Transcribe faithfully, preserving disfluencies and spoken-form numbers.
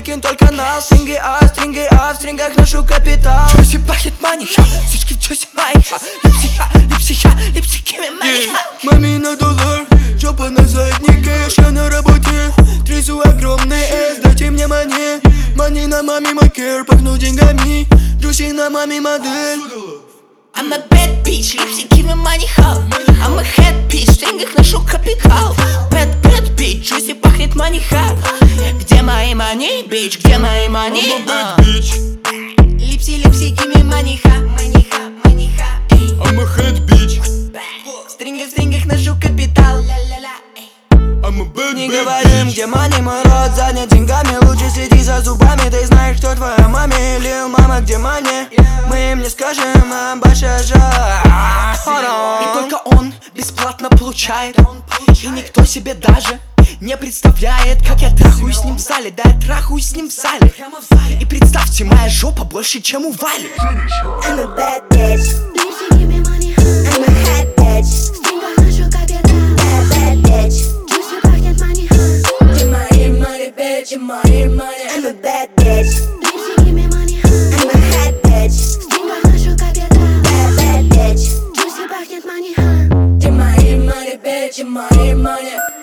выкинь только на стринги, а стринги, а в стрингах ношу капитал. Джуси пахнет мани, сучки в джуси мои. Липсиха, липсиха, липсики мани. Мами на доллар, жопа на заднике, я на работе. Трясу огромный эс, дайте мне мани. Мани на маме мой кер, пахну деньгами. Джуси на маме модель. I'm a bad bitch, липсики в money hall. I'm a head bitch, в стрингах ношу капитал. Bad, bad bitch, Джуси пахнет money hall. Где мои money, bitch, где мои money? I'm a bad bitch. Липси, липси, give me money ha, money ha, money ha. I'm a head bitch. В стрингах, в стрингах ношу капитал. I'm a bad Не говорим, где money, мой рот занят деньгами. Лучше следи за зубами, ты знаешь, кто твоя маме. Лил, мама, где money? Мы им не скажем, а большая жаль. И только он бесплатно получает. И никто себе даже не представляет, как я трахаюсь с ним в зале. Да, я трахаюсь с ним в зале. И представьте, моя жопа больше, чем у Вали. I'm a bad bitch. Липси, give me money, huh? I'm a head bitch. В стрингах ношу капитал. Bad, bad bitch. Джуси пахнет money, huh? Где мои money, bitch, где мои money? I'm a bad bitch. Липси, give me money, huh? I'm a head bitch. В стрингах ношу капитал. Bad, bad bitch. Джуси пахнет money, huh? Где мои money, bitch, где мои money?